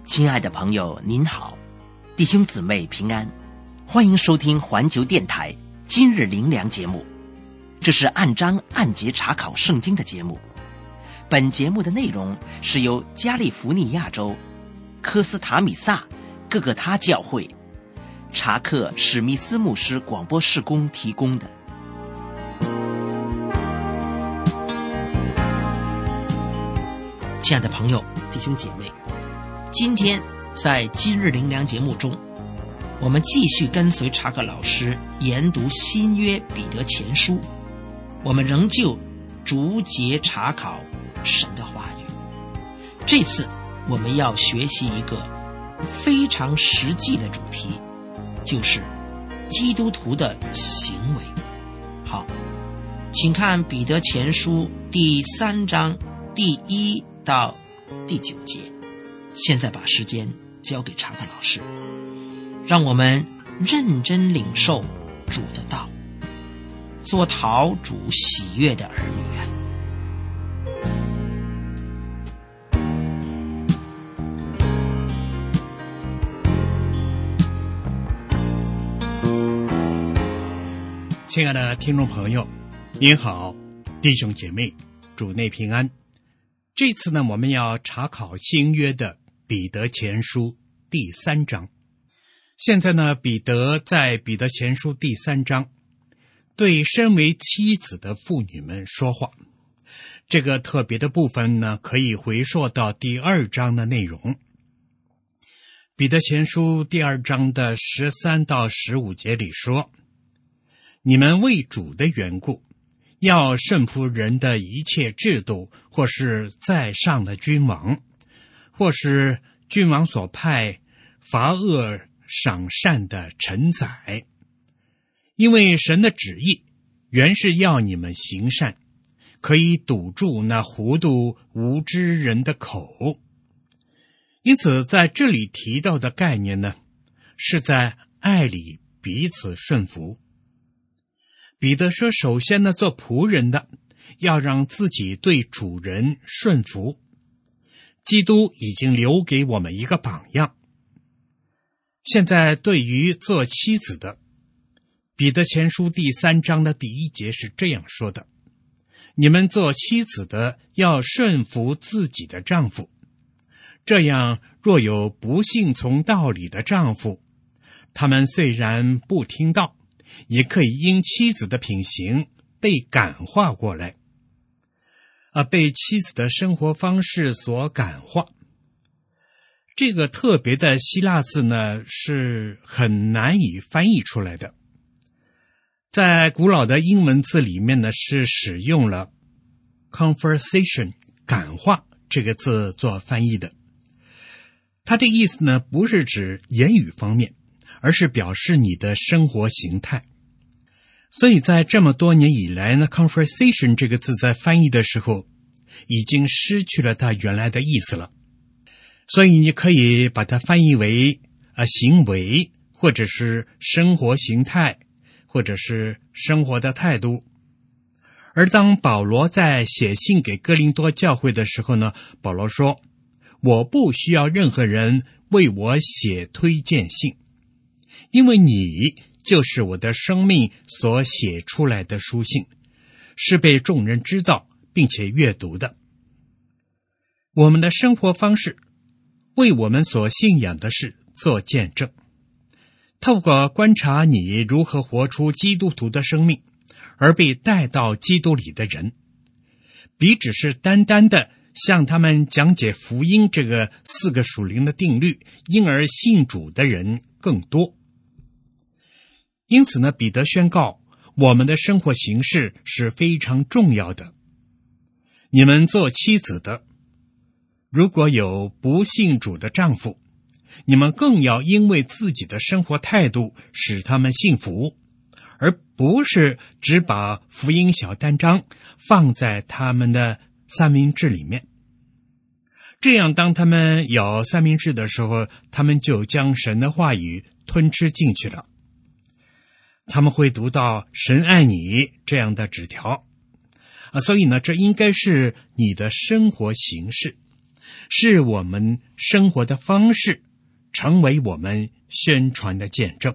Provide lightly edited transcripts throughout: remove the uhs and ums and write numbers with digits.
亲爱的朋友您好，弟兄姊妹平安，欢迎收听环球电台今日灵粮节目。这是按章按节查考圣经的节目。本节目的内容是由加利福尼亚州科斯塔米萨各个他教会查克史密斯牧师广播事工提供的。亲爱的朋友弟兄姐妹，今天在今日灵粮节目中，我们继续跟随查克老师研读新约彼得前书，我们仍旧逐节查考神的话语。这次我们要学习一个非常实际的主题，就是基督徒的行为。好，请看彼得前书第3章第1到第9节。现在把时间交给查克老师，让我们认真领受主的道，做讨主喜悦的儿女啊。 亲爱的听众朋友，您好，弟兄姐妹，主内平安。这次呢，我们要查考新约的彼得前书第3章。现在呢，彼得在彼得前书第3章对身为妻子的妇女们说话。这个特别的部分呢，可以回溯到第2章的内容。彼得前书第2章的13到15节里说，你们为主的缘故，要顺服人的一切制度，或是在上的君王，或是君王所派罚恶赏善的臣宰。因为神的旨意原是要你们行善，可以堵住那糊涂无知人的口。因此在这里提到的概念呢，是在爱里彼此顺服。彼得说，首先呢，做仆人的要让自己对主人顺服。基督已经留给我们一个榜样。现在对于做妻子的，彼得前书第3章的第1节是这样说的，你们做妻子的要顺服自己的丈夫，这样若有不信从道理的丈夫，他们虽然不听道，也可以因妻子的品行被感化过来，被妻子的生活方式所感化。这个特别的希腊字呢，是很难以翻译出来的。在古老的英文字里面呢，是使用了 conversation 感化这个字做翻译的。它的意思呢，不是指言语方面，而是表示你的生活形态。所以在这么多年以来呢， conversation 这个字在翻译的时候已经失去了它原来的意思了。所以你可以把它翻译为行为，或者是生活形态，或者是生活的态度。而当保罗在写信给哥林多教会的时候呢，保罗说，我不需要任何人为我写推荐信，因为你就是我的生命所写出来的书信，是被众人知道并且阅读的。我们的生活方式为我们所信仰的事做见证，透过观察你如何活出基督徒的生命而被带到基督里的人，比只是单单的向他们讲解福音这个4个属灵的定律，因而信主的人更多。因此呢，彼得宣告我们的生活形式是非常重要的。你们做妻子的，如果有不信主的丈夫，你们更要因为自己的生活态度使他们信服，而不是只把福音小单章放在他们的三明治里面。这样当他们咬三明治的时候，他们就将神的话语吞吃进去了。他们会读到神爱你这样的纸条所以呢，这应该是你的生活形式， 是我们生活的方式，成为我们宣传的见证。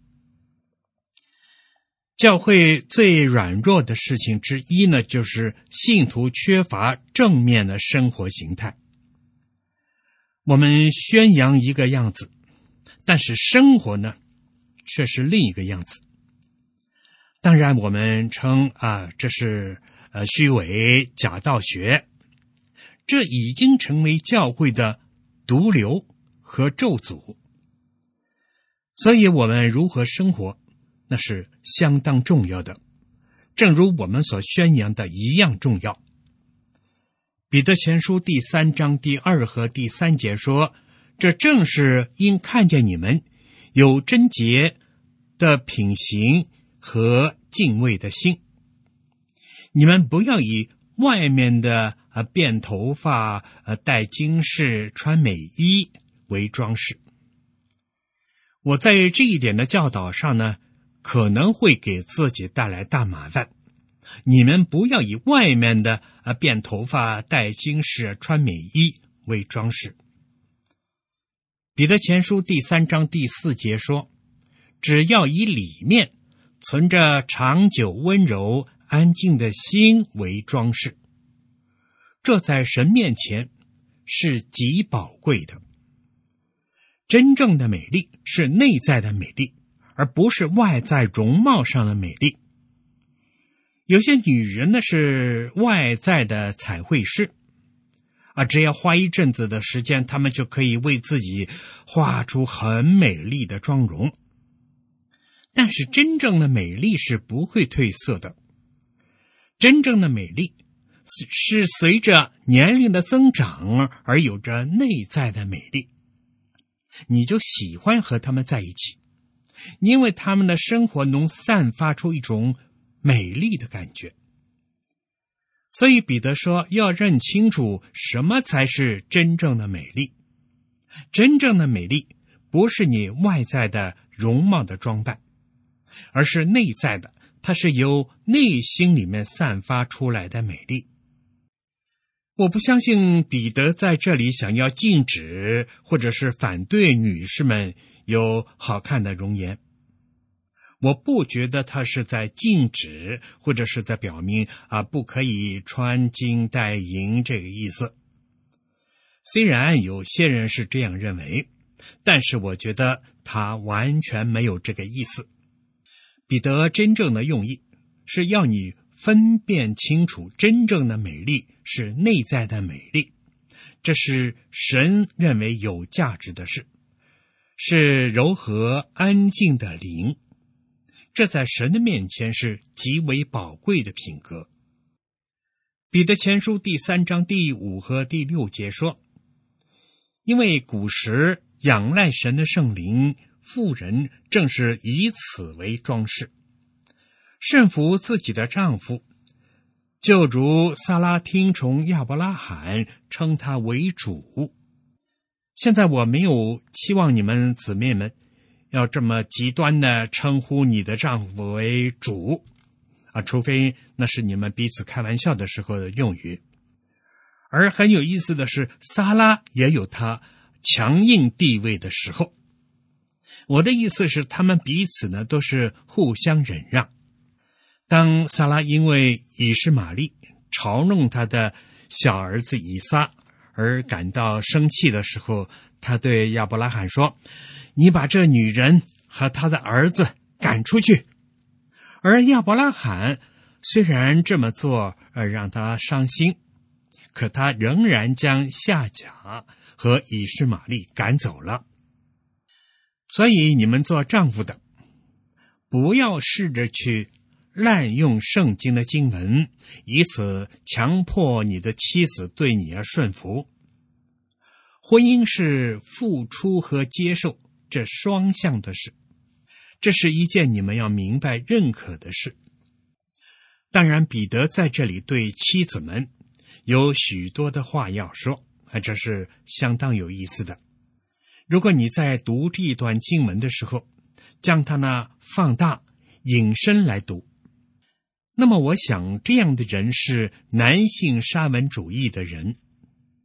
教会最软弱的事情之一呢，就是信徒缺乏正面的生活形态。我们宣扬一个样子，但是生活呢，却是另一个样子。当然我们称这是虚伪假道学，这已经成为教会的毒瘤和咒诅。所以我们如何生活，那是相当重要的，正如我们所宣扬的一样重要。彼得前书第3章第2和第3节说，这正是因看见你们有贞洁的品行和敬畏的心，你们不要以外面的辫头发、戴金饰、穿美衣为装饰。我在这一点的教导上呢，可能会给自己带来大麻烦。你们不要以外面的辫头发、戴金饰、穿美衣为装饰。彼得前书第3章第4节说，只要以里面存着长久温柔安静的心为装饰，这在神面前是极宝贵的。真正的美丽是内在的美丽，而不是外在容貌上的美丽。有些女人呢是外在的彩绘师，只要花一阵子的时间，她们就可以为自己画出很美丽的妆容。但是真正的美丽是不会褪色的，真正的美丽是随着年龄的增长而有着内在的美丽。你就喜欢和他们在一起，因为他们的生活能散发出一种美丽的感觉。所以彼得说，要认清楚什么才是真正的美丽。真正的美丽不是你外在的容貌的装扮，而是内在的，它是由内心里面散发出来的美丽。我不相信彼得在这里想要禁止或者是反对女士们有好看的容颜。我不觉得他是在禁止或者是在表明不可以穿金戴银这个意思。虽然有些人是这样认为，但是我觉得他完全没有这个意思。彼得真正的用意是要你分辨清楚，真正的美丽是内在的美丽，这是神认为有价值的事，是柔和安静的灵，这在神的面前是极为宝贵的品格。彼得前书第3章第5和第6节说，因为古时仰赖神的圣灵，妇人正是以此为装饰，顺服自己的丈夫，就如撒拉听从亚伯拉罕，称他为主。现在我没有期望你们姊妹们要这么极端的称呼你的丈夫为主除非那是你们彼此开玩笑的时候的用语。而很有意思的是，撒拉也有他强硬地位的时候。我的意思是，他们彼此呢都是互相忍让。当撒拉因为以实玛利嘲弄他的小儿子以撒而感到生气的时候，他对亚伯拉罕说，你把这女人和他的儿子赶出去。而亚伯拉罕虽然这么做让他伤心，可他仍然将夏甲和以实玛利赶走了。所以你们做丈夫的，不要试着去滥用圣经的经文，以此强迫你的妻子对你而顺服。婚姻是付出和接受这双向的事，这是一件你们要明白认可的事。当然彼得在这里对妻子们有许多的话要说，这是相当有意思的。如果你在读这一段经文的时候，将它呢放大引申来读，那么我想这样的人是男性沙文主义的人，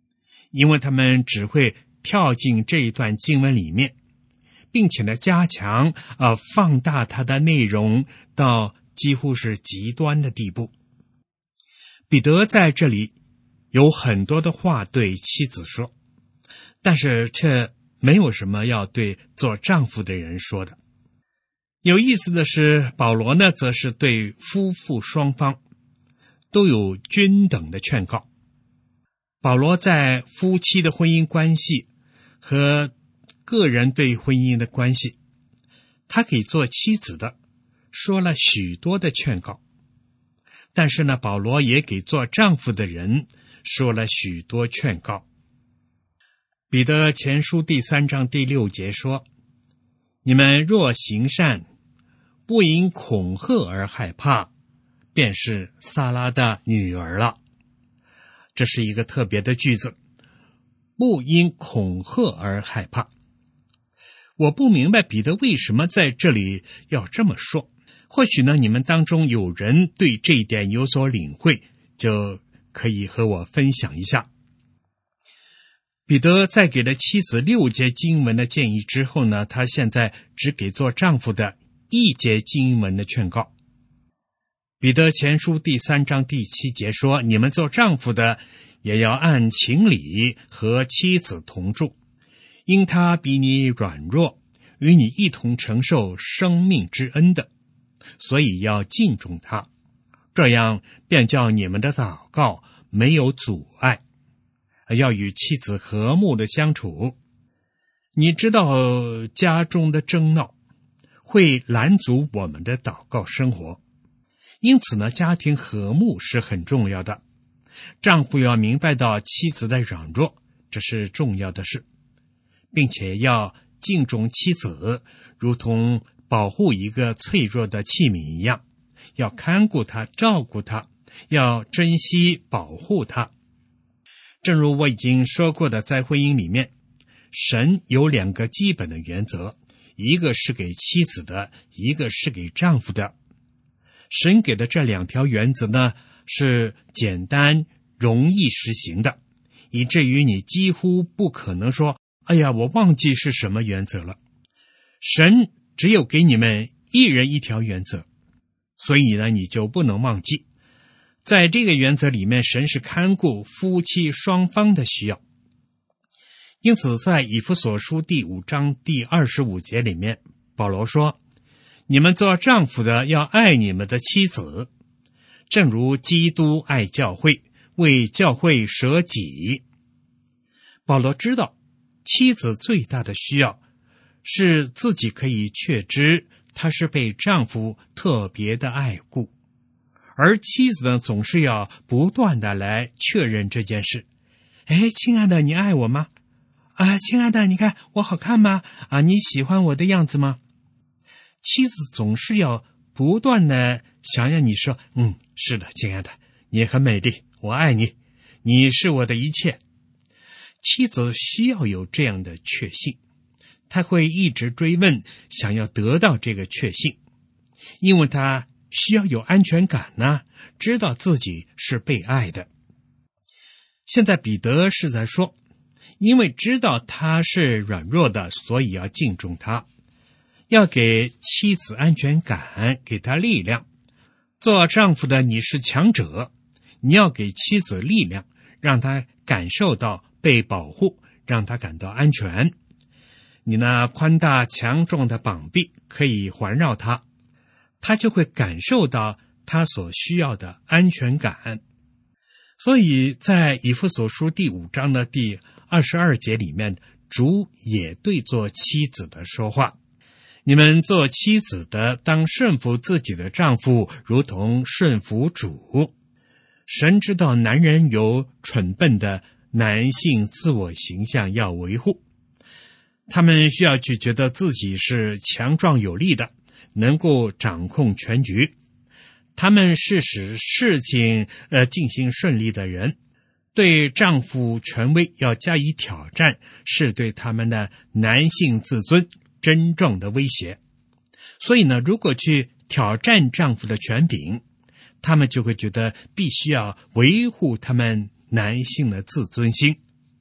因为他们只会跳进这一段经文里面，并且呢加强放大它的内容到几乎是极端的地步。彼得在这里有很多的话对妻子说，但是却没有什么要对做丈夫的人说的。有意思的是，保罗呢则是对夫妇双方都有均等的劝告。保罗在夫妻的婚姻关系和个人对婚姻的关系，他给做妻子的说了许多的劝告，但是呢，保罗也给做丈夫的人说了许多劝告。彼得前书第3章第6节说，你们若行善，不因恐吓而害怕，便是撒拉的女儿了。这是一个特别的句子，不因恐吓而害怕。我不明白彼得为什么在这里要这么说，或许呢，你们当中有人对这一点有所领会，就可以和我分享一下。彼得在给了妻子6节经文的建议之后呢，他现在只给做丈夫的1节经文的劝告。彼得前书第3章第7节说，你们做丈夫的也要按情理和妻子同住，因他比你软弱，与你一同承受生命之恩的，所以要敬重他，这样便叫你们的祷告没有阻碍，要与妻子和睦的相处。你知道家中的争闹会拦阻我们的祷告生活，因此呢，家庭和睦是很重要的。丈夫要明白到妻子的软弱，这是重要的事，并且要敬重妻子，如同保护一个脆弱的器皿一样，要看顾她，照顾她，要珍惜保护她。正如我已经说过的，在婚姻里面，神有2个基本的原则，一个是给妻子的，一个是给丈夫的。神给的这2条原则呢，是简单容易实行的，以至于你几乎不可能说，哎呀，我忘记是什么原则了。神只有给你们一人1条原则，所以呢，你就不能忘记。在这个原则里面，神是看顾夫妻双方的需要。因此在以弗所书第5章第25节里面，保罗说，你们做丈夫的要爱你们的妻子，正如基督爱教会，为教会舍己。保罗知道妻子最大的需要是自己可以确知她是被丈夫特别的爱顾，而妻子呢，总是要不断的来确认这件事。哎，亲爱的，你爱我吗？亲爱的，你看我好看吗？你喜欢我的样子吗？妻子总是要不断的想让你说，是的，亲爱的，你很美丽，我爱你，你是我的一切。妻子需要有这样的确信，她会一直追问，想要得到这个确信，因为她需要有安全感呢，知道自己是被爱的。现在彼得是在说，因为知道他是软弱的，所以要敬重他，要给妻子安全感，给她力量。做丈夫的你是强者，你要给妻子力量，让她感受到被保护，让她感到安全。你那宽大强壮的膀臂可以环绕她，她就会感受到她所需要的安全感。所以在以弗所书第5章的第22节里面，主也对做妻子的说话，你们做妻子的当顺服自己的丈夫，如同顺服主。神知道男人有蠢笨的男性自我形象要维护，他们需要去觉得自己是强壮有力的，能够掌控全局。他们是使事情进行顺利的人，对丈夫权威要加以挑战，是对他们的男性自尊真正的威胁。所以呢，如果去挑战丈夫的权柄，他们就会觉得必须要维护他们男性的自尊心。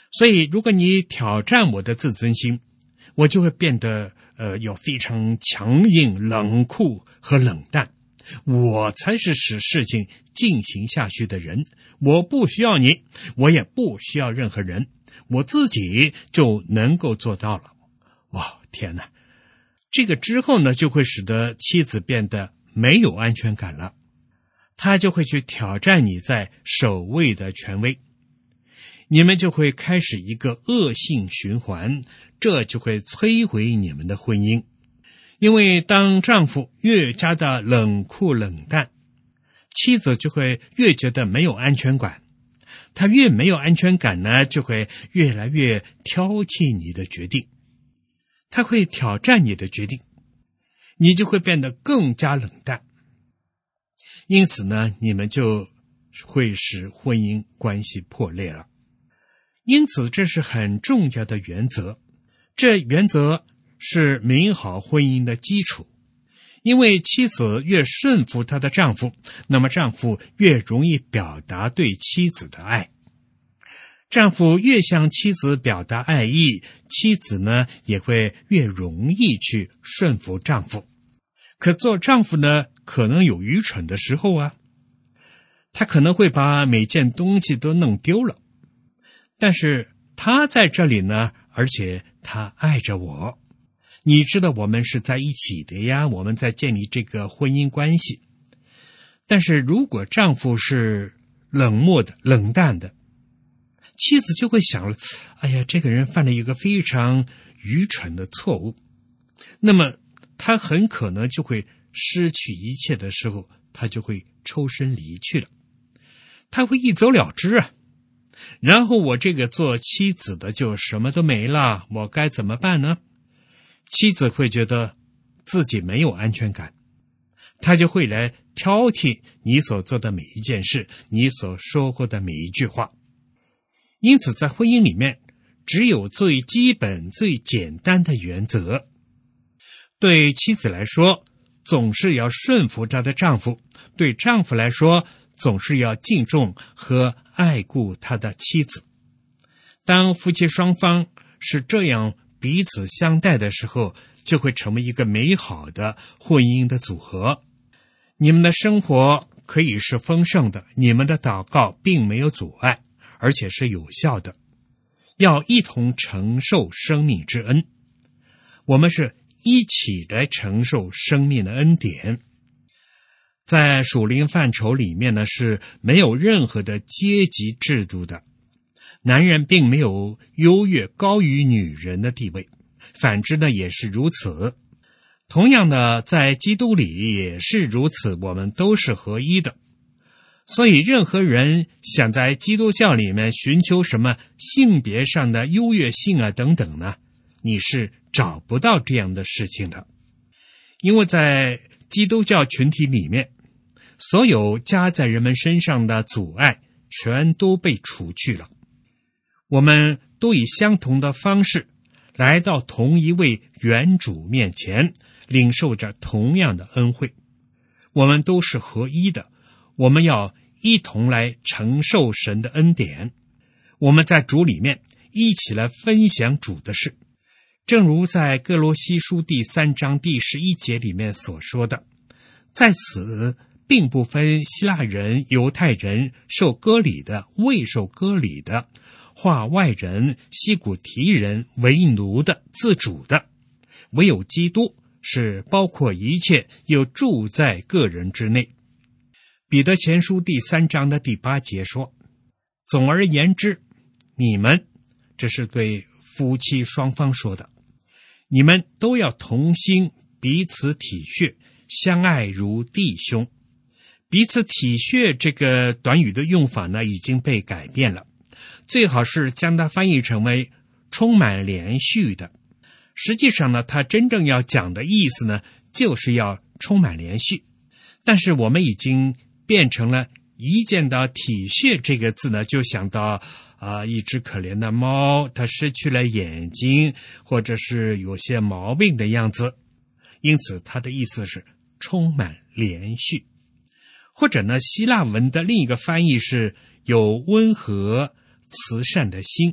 所以如果你挑战我的自尊心，我就会变得有非常强硬、冷酷和冷淡。我才是使事情进行下去的人，我不需要你，我也不需要任何人，我自己就能够做到了。哇，天哪！这个之后呢，就会使得妻子变得没有安全感了，她就会去挑战你在首位的权威，你们就会开始一个恶性循环，这就会摧毁你们的婚姻。因为当丈夫越加的冷酷冷淡，妻子就会越觉得没有安全感，她越没有安全感呢，就会越来越挑剔你的决定，她会挑战你的决定，你就会变得更加冷淡。因此呢，你们就会使婚姻关系破裂了。因此这是很重要的原则，这原则是美好婚姻的基础。因为妻子越顺服她的丈夫，那么丈夫越容易表达对妻子的爱。丈夫越向妻子表达爱意，妻子呢也会越容易去顺服丈夫。可做丈夫呢，可能有愚蠢的时候啊，他可能会把每件东西都弄丢了。但是他在这里呢，而且他爱着我。你知道我们是在一起的呀，我们在建立这个婚姻关系。但是如果丈夫是冷漠的、冷淡的，妻子就会想了，哎呀，这个人犯了一个非常愚蠢的错误。那么他很可能就会失去一切的时候，他就会抽身离去了，他会一走了之啊。然后我这个做妻子的就什么都没了，我该怎么办呢？妻子会觉得自己没有安全感，她就会来挑剔你所做的每一件事，你所说过的每一句话。因此在婚姻里面，只有最基本最简单的原则。对妻子来说，总是要顺服她的丈夫；对丈夫来说，总是要敬重和爱顾他的妻子。当夫妻双方是这样彼此相待的时候，就会成为一个美好的婚姻的组合。你们的生活可以是丰盛的，你们的祷告并没有阻碍，而且是有效的。要一同承受生命之恩，我们是一起来承受生命的恩典。在属灵范畴里面呢，是没有任何的阶级制度的，男人并没有优越高于女人的地位，反之呢也是如此。同样的，在基督里也是如此，我们都是合一的。所以任何人想在基督教里面寻求什么性别上的优越性啊等等呢，你是找不到这样的事情的。因为在基督教群体里面，所有加在人们身上的阻碍全都被除去了。我们都以相同的方式来到同一位原主面前，领受着同样的恩惠。我们都是合一的，我们要一同来承受神的恩典。我们在主里面一起来分享主的事。正如在哥罗西书第3章第11节里面所说的，在此并不分希腊人、犹太人、受割礼的、未受割礼的，化外人、西古提人、为奴的、自主的，唯有基督是包括一切，又住在个人之内。彼得前书第3章的第8节说，总而言之，你们，这是对夫妻双方说的，你们都要同心，彼此体恤，相爱如弟兄。彼此体恤这个短语的用法呢，已经被改变了，最好是将它翻译成为充满连续的。实际上呢，它真正要讲的意思呢，就是要充满连续。但是我们已经变成了一见到体恤这个字呢，就想到一只可怜的猫，它失去了眼睛，或者是有些毛病的样子。因此它的意思是充满连续。或者呢，希腊文的另一个翻译是有温和慈善的心，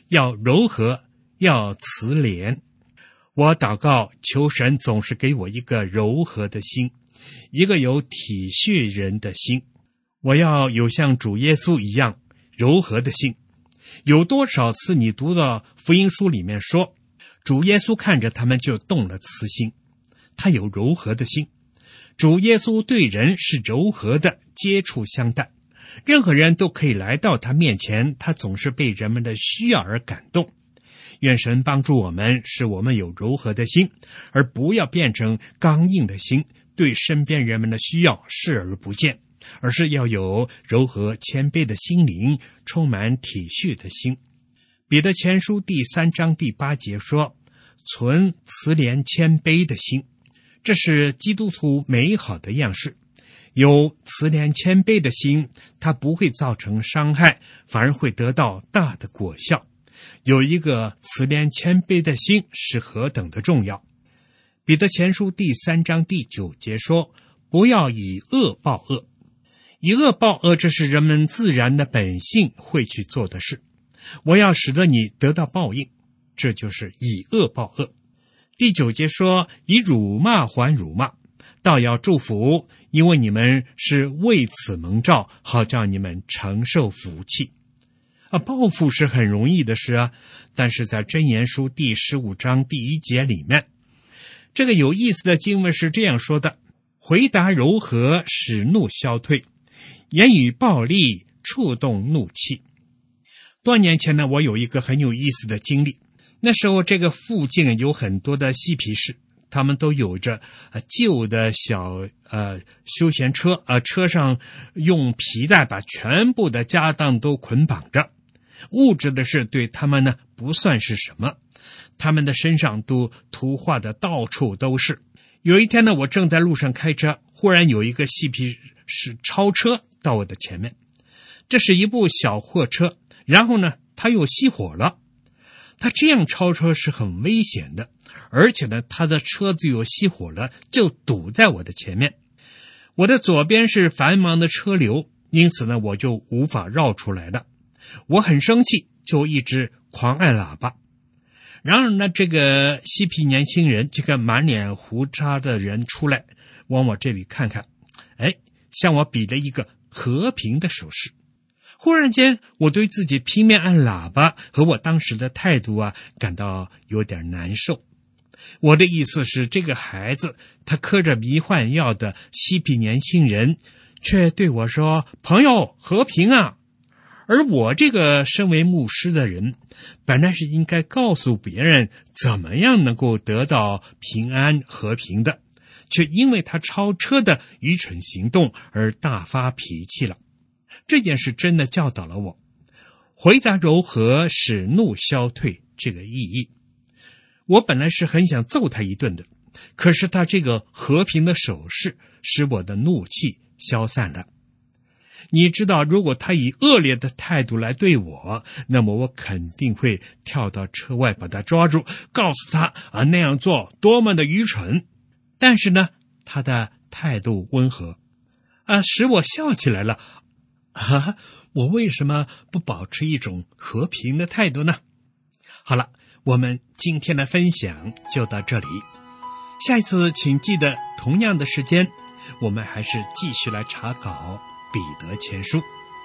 要柔和，要慈怜。我祷告求神总是给我一个柔和的心，一个有体恤人的心。我要有像主耶稣一样柔和的心。有多少次你读到福音书里面说，主耶稣看着他们就动了慈心，他有柔和的心。主耶稣对人是柔和的，接触相待，任何人都可以来到他面前，他总是被人们的需要而感动。愿神帮助我们，使我们有柔和的心，而不要变成刚硬的心，对身边人们的需要视而不见，而是要有柔和谦卑的心灵，充满体恤的心。彼得前书第3章第8节说，存慈怜谦卑的心，这是基督徒美好的样式。有慈怜谦卑的心，它不会造成伤害，反而会得到大的果效。有一个慈怜谦卑的心是何等的重要。彼得前书第3章第9节说，不要以恶报恶。以恶报恶，这是人们自然的本性会去做的事。我要使得你得到报应，这就是以恶报恶。第9节说，以辱骂还辱骂，倒要祝福，因为你们是为此蒙召，好叫你们承受福气。报复是很容易的事啊，但是在箴言书第15章第1节里面，这个有意思的经文是这样说的，回答柔和，使怒消退，言语暴力，触动怒气。多年前呢，我有一个很有意思的经历。那时候这个附近有很多的嬉皮士，他们都有着旧的小休闲车，车上用皮带把全部的家当都捆绑着。物质的事对他们呢不算是什么，他们的身上都涂画的到处都是。有一天呢，我正在路上开车，忽然有一个嬉皮士超车到我的前面。这是一部小货车，然后呢他又熄火了。他这样超车是很危险的，而且呢他的车子又熄火了，就堵在我的前面。我的左边是繁忙的车流，因此呢我就无法绕出来了。我很生气，就一直狂按喇叭。然而呢，这个嬉皮年轻人，这个满脸胡渣的人出来往我这里看看，向我比了一个和平的手势。忽然间，我对自己拼命按喇叭和我当时的态度感到有点难受。我的意思是，这个孩子他嗑着迷幻药的嬉皮年轻人却对我说，朋友，和平啊。而我这个身为牧师的人，本来是应该告诉别人怎么样能够得到平安和平的，却因为他超车的愚蠢行动而大发脾气了。这件事真的教导了我，回答柔和，使怒消退这个意义。我本来是很想揍他一顿的，可是他这个和平的手势使我的怒气消散了。你知道，如果他以恶劣的态度来对我，那么我肯定会跳到车外把他抓住，告诉他那样做多么的愚蠢。但是呢，他的态度温和使我笑起来了。我为什么不保持一种和平的态度呢？好了，我们今天的分享就到这里。下一次请记得同样的时间，我们还是继续来查考彼得前书。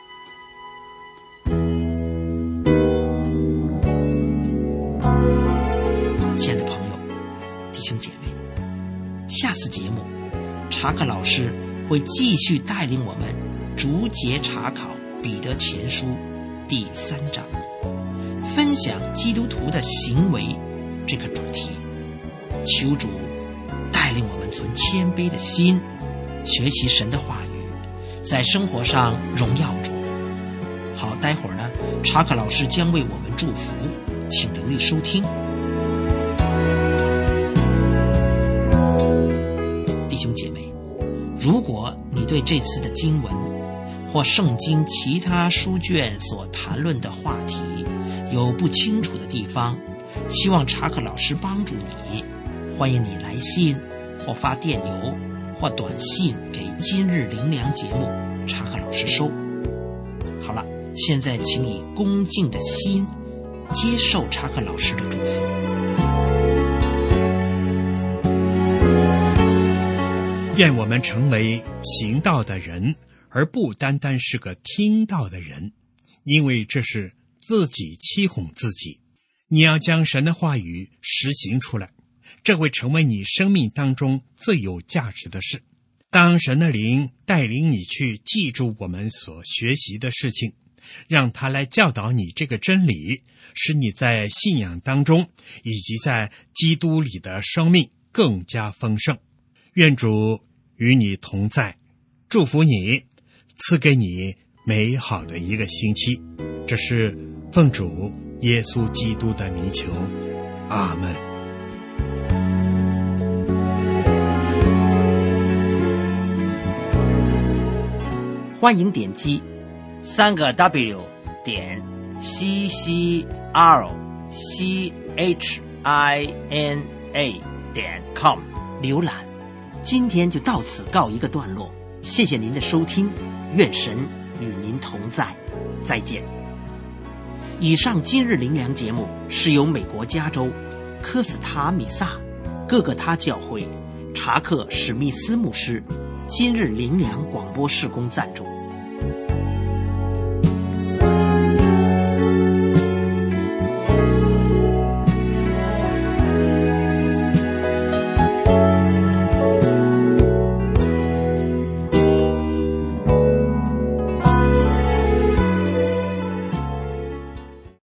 亲爱的朋友、弟兄姐妹，下次节目查克老师会继续带领我们逐节查考彼得前书第3章，分享基督徒的行为这个主题。求主带领我们存谦卑的心，学习神的话语，在生活上荣耀主。好，待会儿呢，查克老师将为我们祝福，请留意收听。弟兄姐妹，如果你对这次的经文或圣经其他书卷所谈论的话题有不清楚的地方，希望查克老师帮助你，欢迎你来信或发电邮或短信给今日灵粮节目，查克老师收。好了，现在请以恭敬的心接受查克老师的祝福。 愿我们成为行道的人，而不单单是个听道的人，因为这是自己欺哄自己。你要将神的话语实行出来，这会成为你生命当中最有价值的事。当神的灵带领你去记住我们所学习的事情，让他来教导你这个真理，使你在信仰当中以及在基督里的生命更加丰盛。愿主与你同在，祝福你，赐给你美好的一个星期。这是奉主耶稣基督的名求，阿们。 欢迎点击3W 点 CCRCHINA 点 com 浏览。今天就到此告一个段落，谢谢您的收听，愿神与您同在，再见。以上今日灵粮节目是由美国加州科斯塔米萨各个他教会查克史密斯牧师今日灵粮广播事工赞助。